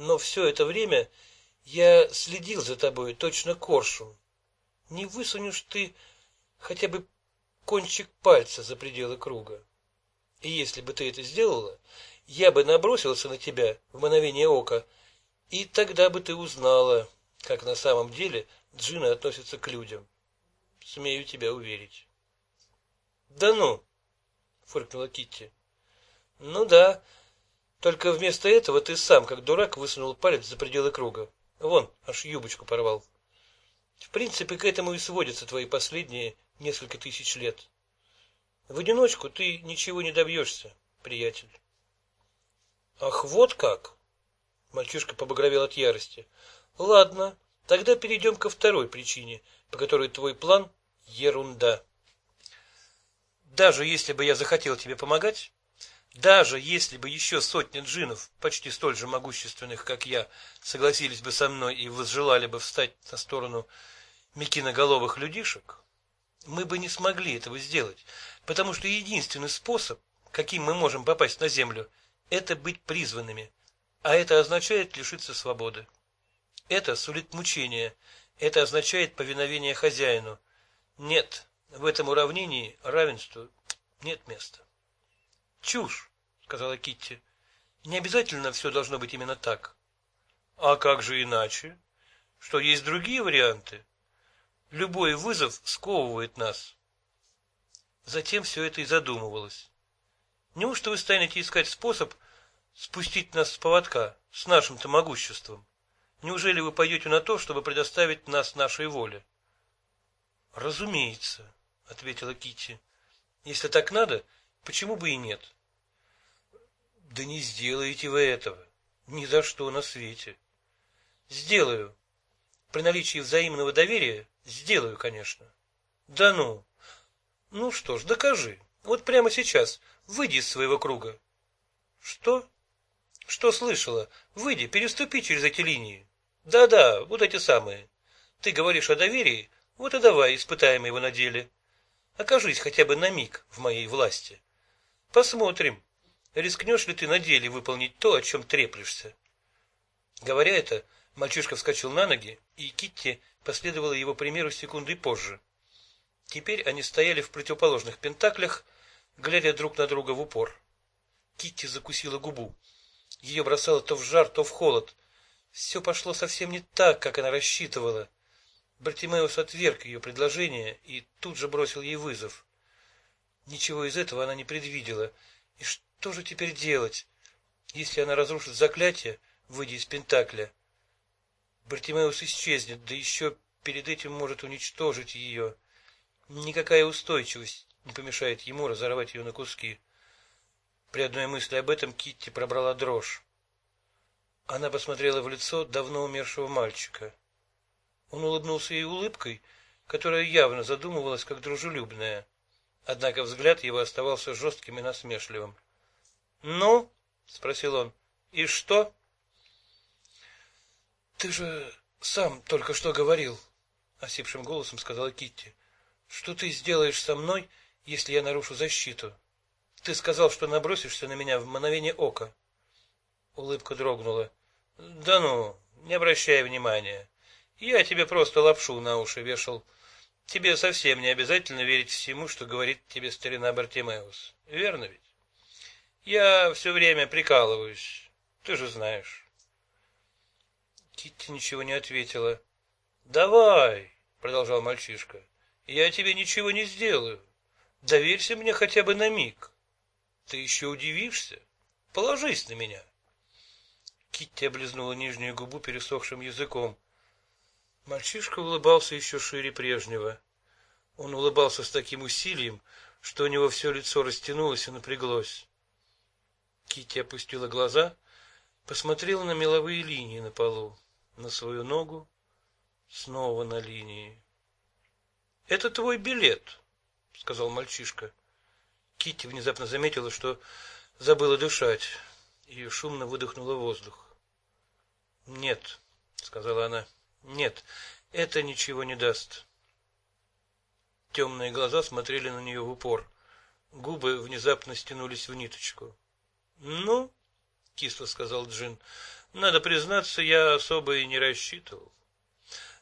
но все это время я следил за тобой, точно коршун. Не высунешь ты хотя бы кончик пальца за пределы круга. И если бы ты это сделала, я бы набросился на тебя в мгновение ока, и тогда бы ты узнала, как на самом деле джинны относятся к людям. Смею тебя уверить. Да ну, фыркнула Китти. Ну да, только вместо этого ты сам, как дурак, высунул палец за пределы круга. Вон, аж юбочку порвал. В принципе, к этому и сводятся твои последние несколько тысяч лет. В одиночку ты ничего не добьешься, приятель. Ах, вот как! Мальчишка побагровел от ярости. Ладно, тогда перейдем ко второй причине, по которой твой план — ерунда. Даже если бы я захотел тебе помогать, даже если бы еще сотни джиннов, почти столь же могущественных, как я, согласились бы со мной и возжелали бы встать на сторону мекиноголовых людишек, мы бы не смогли этого сделать, потому что единственный способ, каким мы можем попасть на землю, это быть призванными, а это означает лишиться свободы. Это сулит мучения, это означает повиновение хозяину. Нет, в этом уравнении равенству нет места. Чушь, сказала Китти. Не обязательно все должно быть именно так. А как же иначе? Что есть другие варианты? Любой вызов сковывает нас. Затем все это и задумывалось. Неужто вы станете искать способ спустить нас с поводка, с нашим-то могуществом? Неужели вы пойдете на то, чтобы предоставить нас нашей воле? Разумеется, ответила Китти. Если так надо, почему бы и нет? Да не сделаете вы этого. Ни за что на свете. Сделаю. При наличии взаимного доверия сделаю, конечно. Да ну. Ну что ж, докажи. Вот прямо сейчас. Выйди из своего круга. Что? Что слышала? Выйди, переступи через эти линии. Да-да, вот эти самые. Ты говоришь о доверии, вот и давай испытаем его на деле. Окажись хотя бы на миг в моей власти. Посмотрим, рискнешь ли ты на деле выполнить то, о чем треплешься. Говоря это, мальчишка вскочил на ноги, и Китти последовала его примеру секундой позже. Теперь они стояли в противоположных пентаклях, глядя друг на друга в упор. Китти закусила губу. Ее бросало то в жар, то в холод. Все пошло совсем не так, как она рассчитывала. Бартимеус отверг ее предложение и тут же бросил ей вызов. Ничего из этого она не предвидела. И что же теперь делать, если она разрушит заклятие, выйдя из пентакля? Бартимеус исчезнет, да еще перед этим может уничтожить ее. Никакая устойчивость не помешает ему разорвать ее на куски. При одной мысли об этом Китти пробрала дрожь. Она посмотрела в лицо давно умершего мальчика. Он улыбнулся ей улыбкой, которая явно задумывалась как дружелюбная. Однако взгляд его оставался жестким и насмешливым. «Ну?» — спросил он. «И что?» «Ты же сам только что говорил», — осипшим голосом сказала Китти, «что ты сделаешь со мной, если я нарушу защиту. Ты сказал, что набросишься на меня в мгновение ока». Улыбка дрогнула. «Да ну, не обращай внимания. Я тебе просто лапшу на уши вешал. Тебе совсем не обязательно верить всему, что говорит тебе старина Бартимеус. Верно ведь? Я все время прикалываюсь. Ты же знаешь». Китти ничего не ответила. «Давай», — продолжал мальчишка, — «я тебе ничего не сделаю. Доверься мне хотя бы на миг. Ты еще удивишься? Положись на меня». Китти облизнула нижнюю губу пересохшим языком. Мальчишка улыбался еще шире прежнего. Он улыбался с таким усилием, что у него все лицо растянулось и напряглось. Китти опустила глаза, посмотрела на меловые линии на полу, на свою ногу, снова на линии. «Это твой билет», — сказал мальчишка. Китти внезапно заметила, что забыла дышать, и шумно выдохнула воздух. «Нет», — сказала она, — «нет, это ничего не даст». Темные глаза смотрели на нее в упор. Губы внезапно стянулись в ниточку. «Ну?» — кисло сказал Джин. Надо признаться, я особо и не рассчитывал.